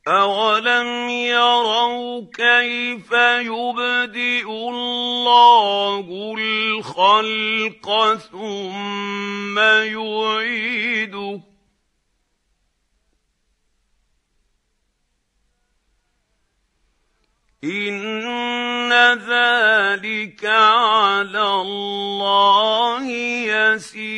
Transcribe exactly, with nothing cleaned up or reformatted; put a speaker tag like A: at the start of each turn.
A: أَوَلَمْ يَرَوْا كَيْفَ يُبْدِئُ اللَّهُ الْخَلْقَ ثُمَّ يُعِيدُهُ ۚ إِنَّ ذَٰلِكَ عَلَى اللَّهِ يَسِيرٌ